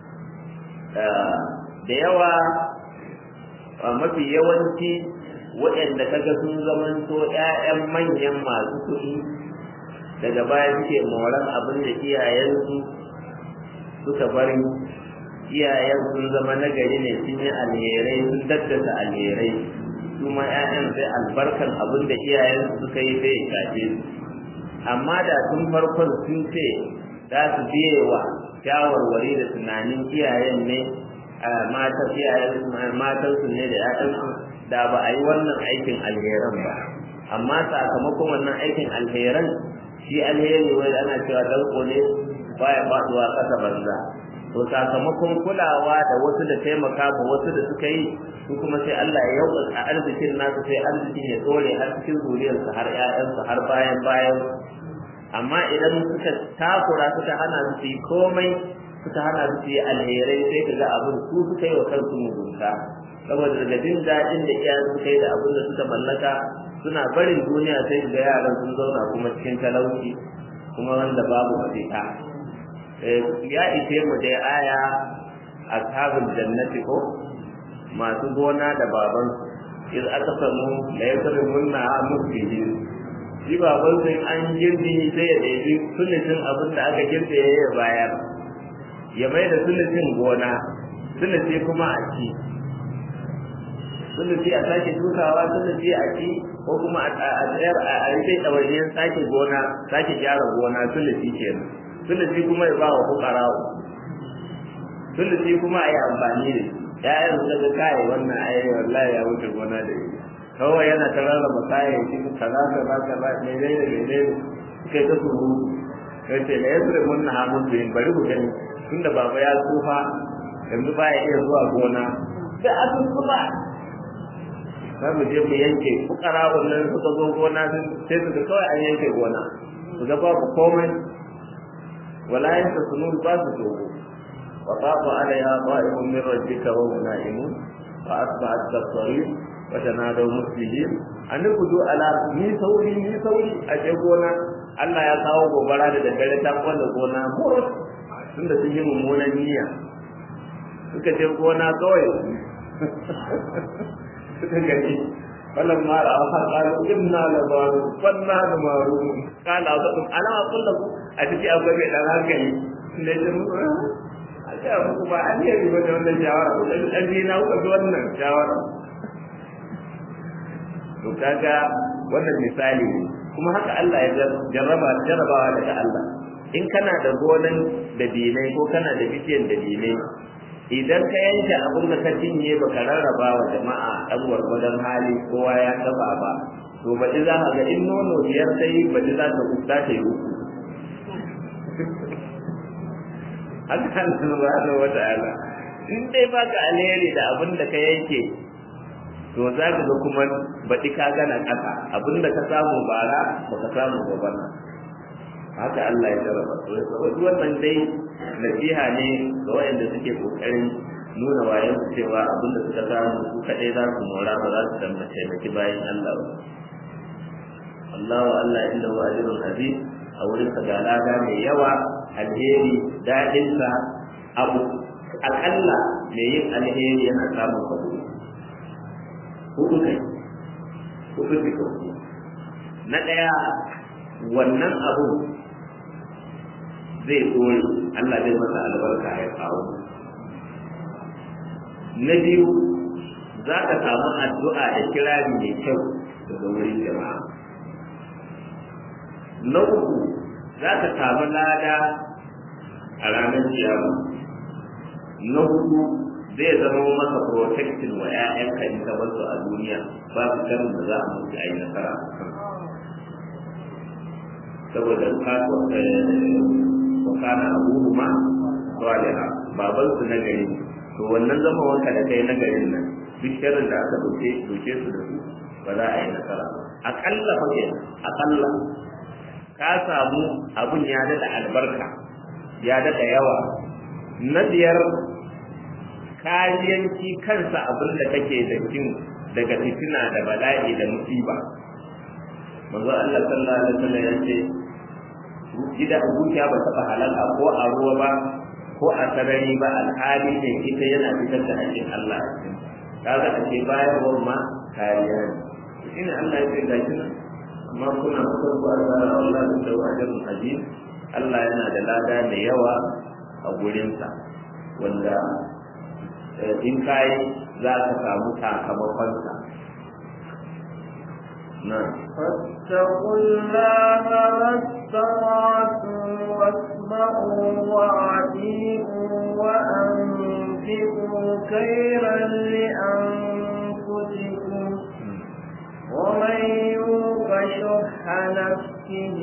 da yawa mafi yawanci waɗanda kaga sun zamanto ƴaƴan manyan masu kuɗi daga baya suke moran abin da iyayensu suka bari iyayen sun zama nagari ne sun yi alherai sun daddasa alherai su ma ƴaƴan sai albarkan abin da iyayensu suka yi sai ya shafe su amma da tun farkon sun ce za su biye wa shawarwari da tunanin iyayen ne matansu ne da ƴaƴansu da ba a yi wannan aikin alheran ba amma sakamakon wannan aikin alheran shi alheri wai ana cewa danko ne baya faduwa kasa banza to sakamakon kulawa da wasu da taimaka ba wasu da suka yi su kuma sai Allah ya yauka a arzikin nasu sai arzikin ya dore har cikin zuriyarsu har ƴaƴansu har bayan amma idan suka takura suka hana su yi komai suka hana su yi alherai sai ka ga abin su suka yi wa kansu mugunta saboda daga jin daɗin da iyayen suka yi da abin da suka mallaka suna barin duniya sai ga yaran sun zauna kuma cikin talauci kuma wanda babu mafita ya ishe mu dai aya ashabul jannati ko masu gona da baban iz aka samu da ya sabu munna mufidi shi baban sai an girbi sai ya daidai sunnacin abin da aka girbe ya bayar ya mai da sunnacin gona sunnaci kuma a ci sunnaci a sake dukawa sunnaci a ci ko kuma a tsayar a rike ɗawainiyar sake gona sake gyara gona sunnaci kenan sunnaci kuma ya ba wa fukarawo sunnaci kuma a yi amfani da ya'yan su daga kai wannan ayi wallahi ya wuce gona da yi kawai yana ta rarraba kayayyaki kaza menene kai ta suru kai ce da yasre mun na hamun bin bari ku gani tunda baba ya tsufa yanzu baya iya zuwa gona sai a tsufa za mu je mu yanke fukara wannan suka zo gona sai su ga kawai an yanke gona su ga babu komai wala yanka sunu ba su dogo wa tafa alaiha qa'imun min rabbika wa hum na'imun fa asba'at kasari wa tanadaw muslimin an kudu ala ni sauri a je gona Allah ya kawo gobara da daddare ta kwalla gona murus tunda sun yi mummunan niyya suka je gona kawai suka gani wannan mara a haƙalu inna la baru wanna da maru kana zaɓin alama kullum a ciki akwai mai ɗan hankali da ya muku a ce muku ba an yi riba da wannan shawara ko da ɗan na kuka bi wannan shawara to kaga wannan misali ne kuma haka Allah ya jarrabawa daga Allah in kana da gonan dabinai ko kana da bishiyan dabinai idan ka yanke abin da ka cinye baka rarraba wa jama'a dan gwargwadon hali kowa ya taba ba to baɗi za ka ga in nono biyar sai baɗi za ta yi uku haka Allah subhanahu wa ta'ala in dai baka alheri da abin da ka yanke to za ka ga kuma baɗi ka gana ƙasa abin da ka samu bara baka samu gaba haka Allah ya jarraba to saboda wannan dai nasiha ne ga wayanda suke kokarin nuna wayan cewa abin da suka samu su kadai za su mora ba za su tambace maki bayan Allah ba Allah inda wa ajrun azim a wurin sa ga lada mai yawa alheri dadin sa abu akalla mai yin alheri yana samun kudi hudu kai na daya wannan abu zai tsori Allah zai masa albarka ya kawo na biyu za ka samu addu'a da kirari mai kyau daga wurin jama'a na uku za ka samu lada a ranar kiyama na hudu zai zama maka protection wa 'ya'yanka in ka bar su a duniya babu karin da za a mutu a yi nasara saboda kana abuhuma saliha baban su na gari to wannan zama wanka da kai na garin nan duk sharrin da aka doke su da su ba za a yi nasara akalla fa ke akalla ka samu abun ya dada albarka ya dada yawa na biyar kariyanci kansa abin da kake da kin daga fitina da bala'i da musiba manzo Allah sallallahu alaihi wasallam ya ce gida zuciya ba taɓa halaka ko a ruwa ba ko a sarari ba alhali ne ita yana fitar da hakkin Allah a cikin kaga a ce bayarwar ma kariya ne shine Allah ya ce ga shi nan amma kuna kusa ku Allah Allah da wajen ajin Allah yana da lada da yawa a gurinsa wanda in kai za ka samu sakamakonsa فاتقوا الله ما استطعتم واسمعوا وأطيعوا وأنفقوا خيرا لأنفسكم ومن يوق شح نفسه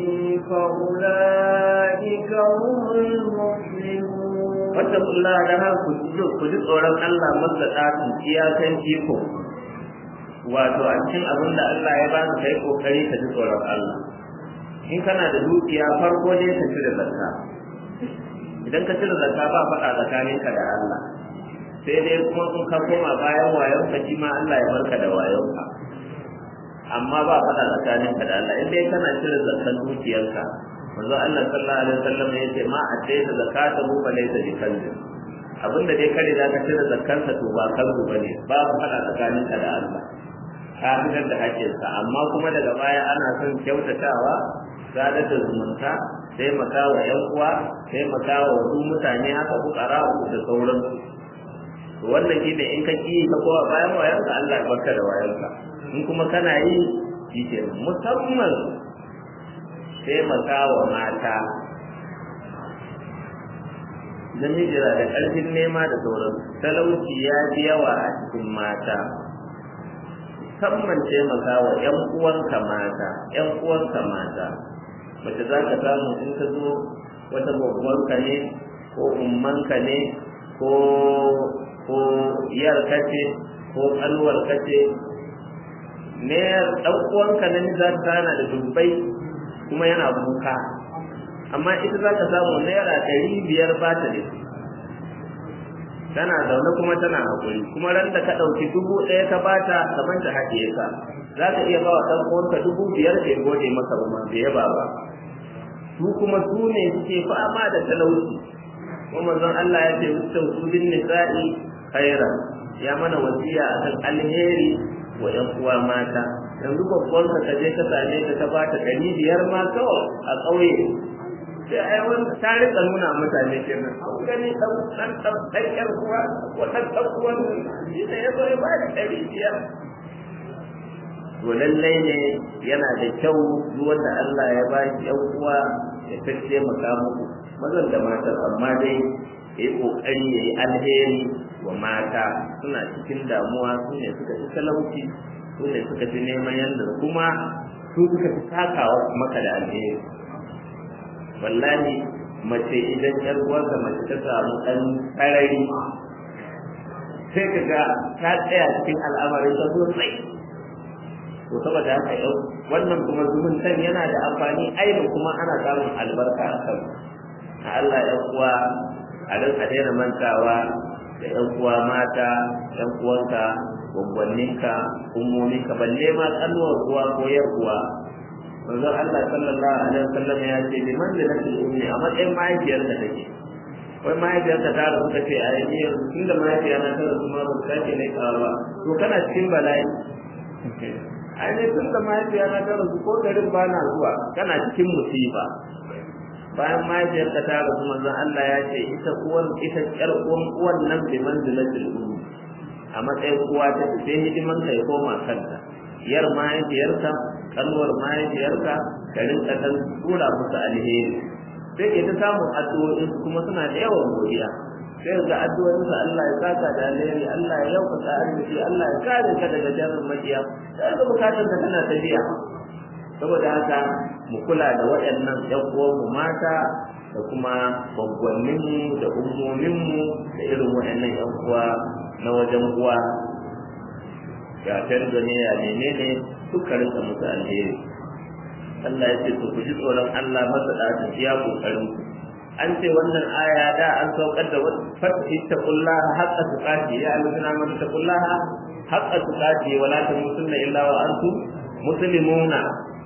فأولئك هم المفلحون فاتقوا الله لها كجد أولا الله مستطعتم إياكا إيكم wato a cikin abin da Allah ya ba ka kai kokari ka ji tsoron Allah in kana da dukiya farko ne ka cire zakka idan ka cire zakka ba faɗa tsakaninka da Allah sai dai kuma in ka koma bayan wayon ka shi ma Allah ya barka da wayon ka amma ba faɗa tsakaninka da Allah in dai kana cire zakkan dukiyarka manzo Allah sallallahu alaihi wasallam ya ce ma addai da zakata mu fa laysa bi kalbi abinda dai kare da ka cire zakkansa to ba kalbu bane ba faɗa tsakaninka da Allah ka fitar da haƙƙinsa amma kuma daga baya ana son kyautatawa sadar da zumunta taimaka wa ƴan uwa taimaka wa wasu mutane haka fukara da sauransu to wannan shi ne in ka ƙi ka kowa bayan wayanka Allah ya barka da wayanka in kuma kana yi shi ke musamman taimaka wa mata namiji da ƙarfin nema da sauransu talauci ya fi yawa a cikin mata musamman taimaka wa ‘yan uwanka mata mace za ka samu in ka zo wata babbanka ne ko ummanka ne ko yarka ce ko ƙalwarka ce ne ɗan uwanka na za ta tana da dubbai kuma yana kuka amma ita za ka samu naira 500 ba ta da tana zaune kuma tana haƙuri kuma ran da ka ɗauki 1000 ka bata kamar ta haɗiye ka za ka iya bawa ɗan uwanka 5,000 bai gode maka ba bai yaba ba su kuma su ne suke fama da talauci kuma manzon Allah ya ce mustausu bin nisa'i khairan ya mana wasiya akan alheri wa ƴan uwa mata. Yanzu babban ka je ka same ta ta bata 500 ma kawai a ƙauye sai ai wannan ta rika nuna mutane kenan an gani dan ƴar uwa ko dan uwan shi ne yazo ya bada 500. to lallai ne yana da kyau duk wanda Allah ya ba shi ƴan uwa ya tace maka muku mazan da matan, amma dai yayi kokari yayi alheri wa mata suna cikin damuwa, su ne suka ci talauci, su ne suka fi neman yanda, kuma su suka fi takawa maka da alheri. Wallahi mace idan ƴar uwarka mace ta samu ɗan sarari sai ka ga ta tsaya cikin al'amarin ta sosai. To saboda haka yau wannan kuma zumuntan yana da amfani, ainihin kuma ana samun albarka a kan a Allah ya uwa a rinka daina mantawa da ƴan uwa mata, ƴan uwanka, gwaggwanninka, ummominka, balle ma ƙanwar uwa ko yar uwa. Manzo Allah sallallahu alaihi wasallam ya ce bi manzilatil ummi, a matsayin mahaifiyarka take. Wai mahaifiyarka ta rasu ta ce a yi tunda mahaifiyarka ta rasu ma ba ta ke laikawa ba, to kana cikin bala'i. Ai tunda mahaifiyarka ta rasu ko garin ba na zuwa, kana cikin musiba. Bayan mahaifiyarka ta rasu manzon Allah ya ce ita ƴar uwan nan bi manzilatil ummi, a matsayin uwa ta ce hidiman ka ya koma kanta. Yar mahaifiyarka, kalwar mahaifiyarka, ka rinka dan tura musu alheri. Sai ke ta samun addu'o'in kuma suna da yawan godiya. Sai ga addu'o'in su Allah ya saka da alheri, Allah ya yauka arziki, Allah ya kare ka daga sharrin makiya. Sai ga bukatun ka tana tafiya. Saboda haka mu kula da waɗannan ƴan uwanmu mata da kuma gwaggwanninmu da ummominmu da irin waɗannan ƴan uwa na wajen uwa. Ya tarda ne ya menene suka rinka musu alheri. Allah ya ce to ku ji tsoron Allah masa da ya kokarin ku. An ce wannan aya da an saukar da fattaqullaha haqqa tuqati, ya ayyuhallazina amanu taqullaha haqqa tuqati wa la tamutunna illa wa antum muslimuna.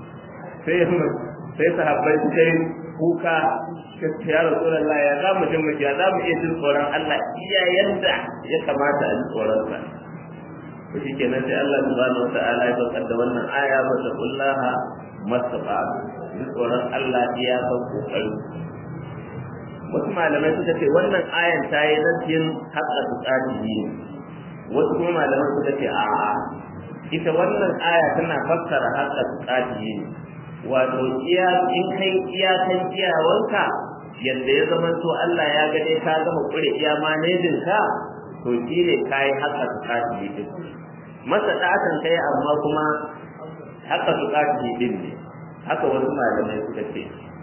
Sai sahabbai suka yi kuka ya Rasulullah, ya za mu jin mu ya za mu iya jin tsoron Allah iya yanda ya kamata a ji tsoron sa. To shikenan sai Allah subhanahu wa ta'ala ya saukar da wannan aya masa kullaha masaba, ji tsoron Allah iya san kokari. Wasu malamai suka ce wannan ayan ta yi nasiyin haƙa tsari ne, wasu kuma malamai suka ce a'a, ita wannan aya tana fassara haƙa tsari ne. Wato in kai iyakan iyawanka yadda ya zama to Allah ya gane ka gama kure iya manejin ka, to shi ne kai haka tsaki din masa datan kai, amma kuma haka tsaki din ne. Haka wasu malamai suka ce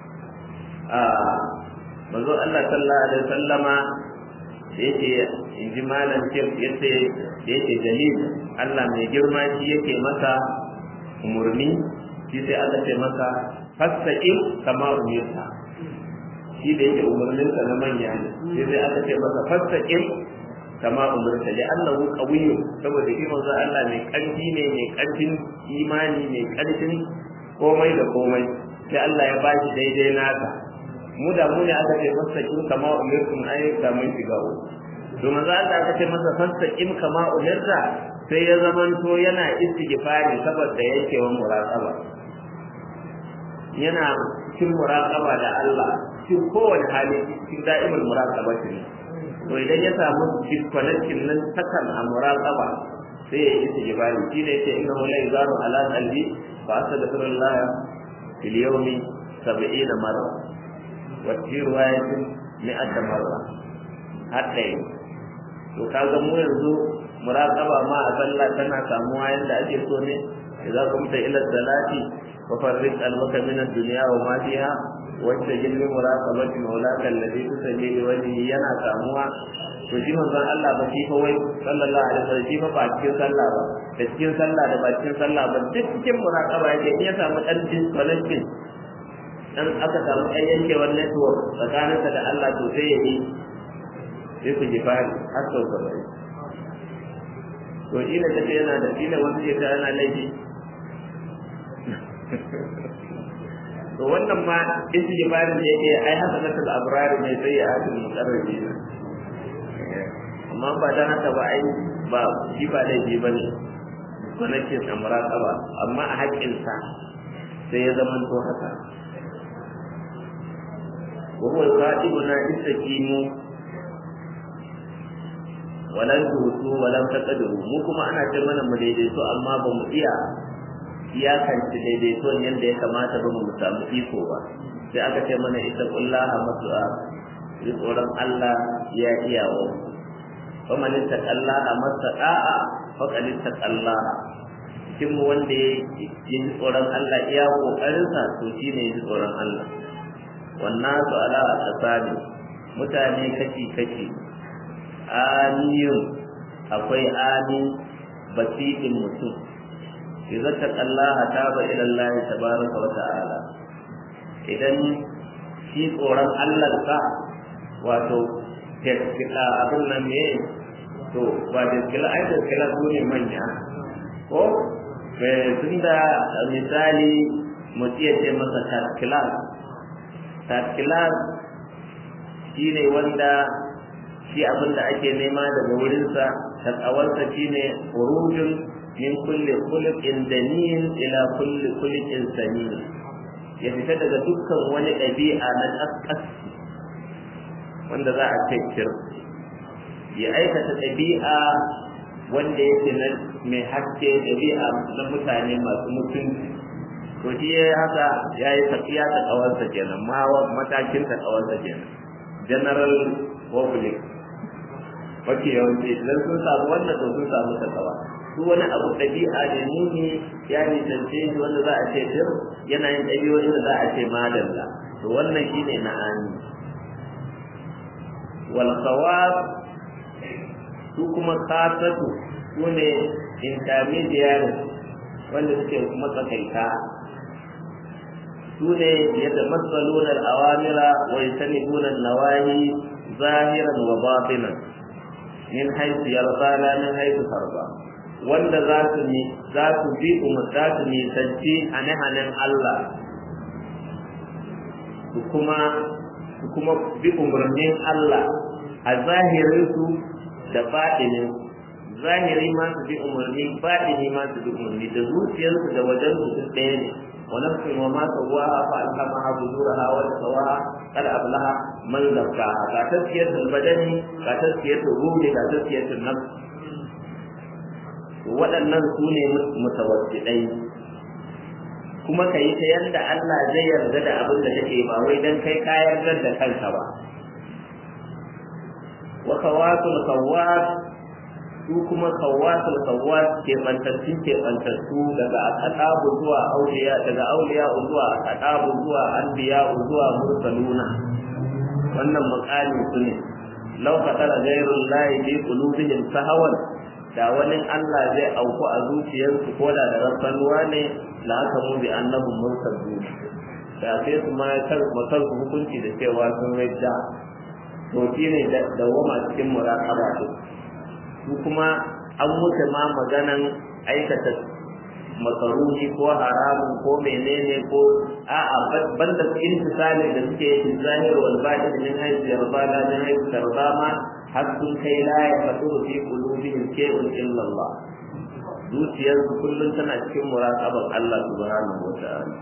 manzo Allah sallallahu alaihi wasallama da yake inji malam ce yace dalil Allah mai girma shi yake masa umurni, shi sai aka ce maka fastaqim kama umirta, shi da yake umarninsa na manya ne, sai aka ce maka fastaqim kama umirta li annahu qawiyyun, saboda shi manzo Allah mai karfi ne, mai karfin imani, mai karfin komai da komai, sai Allah ya bashi daidai naka. Mu da mu ne aka ce fastaqim kama umirtum, ai da mun shiga to manzo Allah aka ce masa fastaqim kama umirta, sai ya zamanto yana istighfari saboda yankewan muraqaba, yana cikin muraqaba da Allah cikin kowane hali, cikin da'imul muraqaba ne. To idan ya samu disconnection nan takan a muraqaba sai ya yi istighfari, shi ne yake inna la yuzaru ala qalbi fa astaghfirullah fil yawmi 70 marra wa fi riwayatin 100 marra hatta. To kaga mu yanzu muraqaba ma a sallah tana samuwa yanda ake so ne, idza kumta ila salati wa farriq al-baka min ad-dunya wa ma fiha wa tajil bi muraqabati mawlaka alladhi tusalli li wajhihi, yana samuwa. To shi manzon Allah ba shi fa wai sallallahu alaihi wasallam shi fa ba cikin sallah ba, da cikin sallah da ba cikin sallah ba, duk cikin muraqaba yake. In ya samu dan disconnection dan aka samu yankewar network tsakaninsa da Allah, to sai ya yi sai ku jifari har sau gaba. To ina ta ce yana da ina wanda ke ta yana laifi to wannan ma istighfarin da yake ai hasanatul abrar ne sai ya atul muqarrabin amma ba dan haka ba ai ba shi ba laifi bane ko nake muraqaba amma a haƙƙin sa sai ya zama to haka wa huwa qadibuna istaqimu walan tutu walan taqdiru mu kuma ana ce mana mu daidaito amma ba mu iya iyakance daidaiton yadda ya kamata ba mu samu iko ba sai aka ce mana ittaqullaha mas'a yi tsoron Allah ya iyawo fa man ittaqallaha mas'a fa qad ittaqallaha cikin wanda ya yi tsoron Allah iya kokarin sa to shine yi tsoron Allah wannan su ala asali mutane kashi amiyun akwai amin basitin mutum idan taqallaha taba ila Allah tabaraka wa ta'ala idan shi tsoron Allah ka wato gaskiya abin nan ne to ba da gaskiya ai da gaskiya ne manya ko tunda misali mutiya ce masa tatkilas shine wanda shi abin da ake nema daga wurinsa takawarsa shine urujun min kulli khuluqin danin ila kulli khuluqin samin ya fita daga dukkan wani ɗabi'a na kaskas wanda za a ce kir ya aikata ɗabi'a wanda yake na mai haske ɗabi'a na mutane masu mutunci to shi haka ya yi tafiya ta kawarsa kenan matakin ta kawarsa kenan general public wake yawanci idan sun samu wannan to sun samu takawa su wani abu ɗabi'a ne nuni ya nisance shi wanda za a ce dir yana yin ɗabi'o'in da za a ce madalla to wannan shi ne na'ani wal khawaf su kuma khasatu su ne intermediary wanda suke kuma tsakaita su ne yadda matsalolin al'awamira wa yasanibuna nawahi zahiran wa batinan min haisu yarda la min haisu farba wanda za su bi za su nisanci hane-hanen Allah su kuma bi umarnin Allah a zahirinsu da baɗinin zahiri ma su bi umarni baɗini ma su bi umarni da zuciyarsu da wajensu duk ɗaya ne ونفس وما سواها فألهمها فجورها وتقواها قد أفلح من زكاها كتزكية البدن كتزكية الروح كتزكية النفس waɗannan su ne mutawassidai kuma ka yi ta yadda Allah zai yarda da abin da take ba wai dan kai ka yarda da kanka ba wa kawatul kawat su kuma kawatul kawat ke bantattu daga aqabu zuwa auliya daga auliya zuwa aqabu zuwa anbiya zuwa mursaluna wannan makali su ne law qatala ghayrul lahi bi qulubihim sahawan da wani Allah zai auku a zuciyarsu ko da rafsanuwa ne la aka mu bi annahum mursalun da sai su ma kar hukunci da cewa sun rajja to shine da wama cikin muraqaba su kuma an wuce ma maganan aikata makaruhi ko haramun ko menene ko a'a banda intisali da suke yi zahir wal batin min haythu yarda la min haythu tarda ma har sun kai la ya fatu fi qulubihim shay'un illa Allah zuciyar su kullun tana cikin muraqabar Allah subhanahu wa ta'ala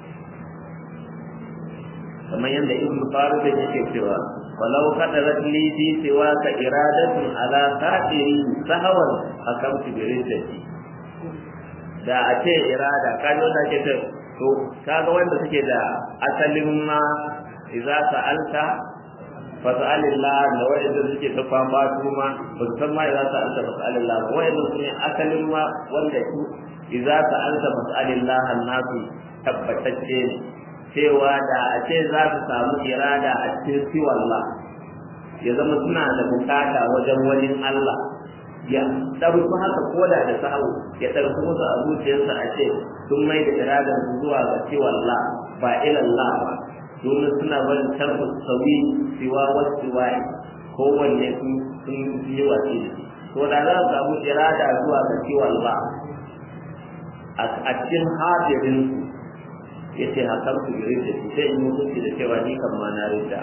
kamar yadda ibn Farid yake cewa walau qadarat li fi siwaka iradatun ala qadiri sahawan akamtu bi riddati da a ce irada kaji wanda ke ce to kaga wanda suke da asalin ma idza sa'alta fas'alillah da wanda suke ta fama su ma ba su san ma idza sa'alta fas'alillah ba wanda su ne asalin ma wanda su idza sa'alta fas'alillah annasu tabbatacce ne cewa da a ce za su samu irada a cikin siwallah ya zama suna da bukata wajen wani Allah ya ɗauki haka koda da sahu ya ɗauki musu a zuciyarsa a ce sun mai da iradar su zuwa ga siwallah ba ilallah ba domin suna barin tarfa sauyi siwa wasu waye kowanne sun yi wasi to da za su samu irada zuwa ga siwallah a cikin hadirin yace hakan ku gire da sai in mutunci da cewa ni kan ma na rida.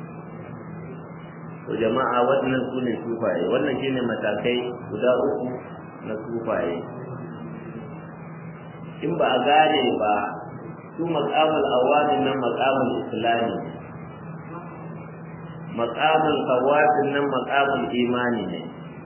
To jama'a wannan sune sufaye, wannan shine matakai guda uku na sufaye. In ba a gane ba su maqamul awadin nan maqamul islami, maqamul qawadin nan maqamul imani ne,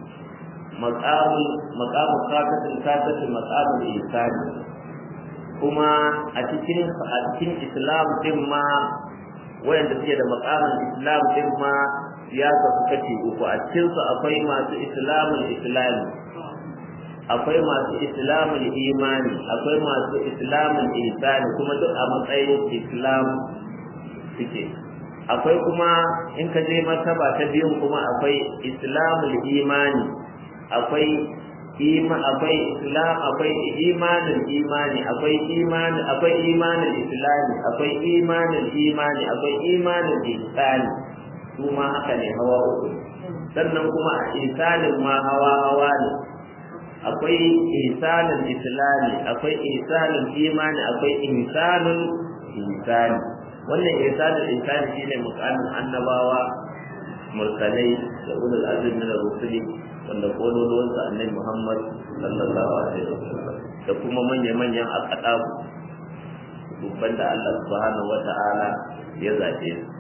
maqamul katatul maqamul ihsani. Kuma a cikin islam din ma wayanda suke da maqamul islam din ma ya kasu kashi uku. A cikin su akwai masu islamul islami, akwai masu islamul imani, akwai masu islamul ihsani, kuma duk a matsayin islam suke. Akwai kuma in ka je martaba ta biyun kuma akwai islamul imani, akwai islam, akwai imanin imani, akwai imanin islami, akwai imanin imani, akwai imanin ihsani. Su ma haka ne hawa uku. Sannan kuma a ihsanin ma hawa ne. Akwai ihsanin islami, akwai ihsanin imani, akwai ihsanin ihsani. Wannan ihsanin ihsani shine mukamin annabawa, mursalai da ulul azmi min ar-rusuli, wanda kololuwansa annabi Muhammad sallallahu alaihi wasallam, da kuma manyan aqdab dubban da Allah subhanahu wata'ala ya zabe su.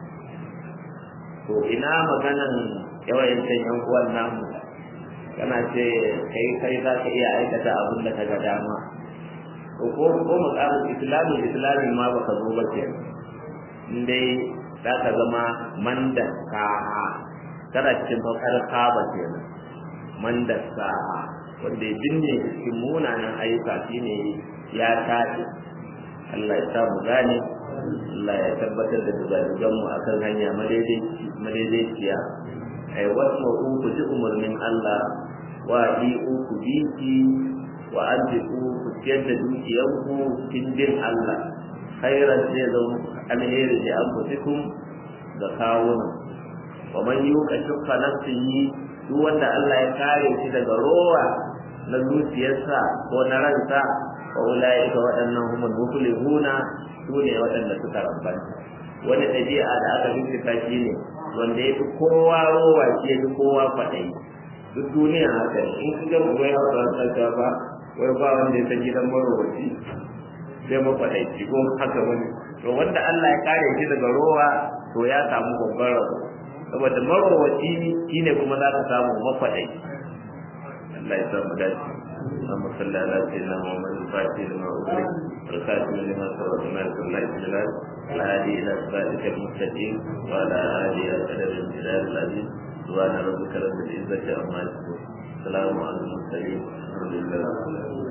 To ina maganan yawancin yan uwan namu kana ce kai za ka iya aikata abin da ka ga dama, ko mukamin islami ma baka zo ba ke, indai za ka zama mandaka kana cikin fakar kaba kenan. Mandasa wanda ya binne cikin munanan ayyuka shine ya tashi. Allah ya sa mu gane, Allah ya tabbatar da dugadugan mu akan hanya madaidaiciya. Ai wasu ku ji umarnin Allah, wa ku biki, wa anfiqu ku ciyar da dukiyanku cikin bin Allah. Khairan zai zama alheri da anfusikum ga kawunan. Wa man yuqa shukka nafsihi, duk wanda Allah ya kare shi daga rowa na zuciyarsa ko na ransa, wa ulaika waɗannan humul muflihuna, su ne waɗanda suka rabbanta. Wani ɗabi'a da aka bincika shi ne wanda ya fi kowa rowa shi ya fi kowa kwaɗayi. Duk duniya haka ne, in ka ga wai hausa sarka ba, wai ba wanda ya san gidan marowaci sai makwaɗaici ko haka wani. To wanda Allah ya kare shi daga rowa to ya samu babban rabo, saboda marowaci shine kuma za ka samu makwadai. Allah ya samu dace. Allahumma salli ala sayyidina Muhammad al-Fatih lima ughliq wal khatim lima sabaqa nasr al-jalal ala hadi ila siratika al-mustaqim wa ala alihi wa sahbihi al-aziz. Subhana rabbika rabbil izzati amma yasifun. Salamun ala al-mursalin. Alhamdulillah.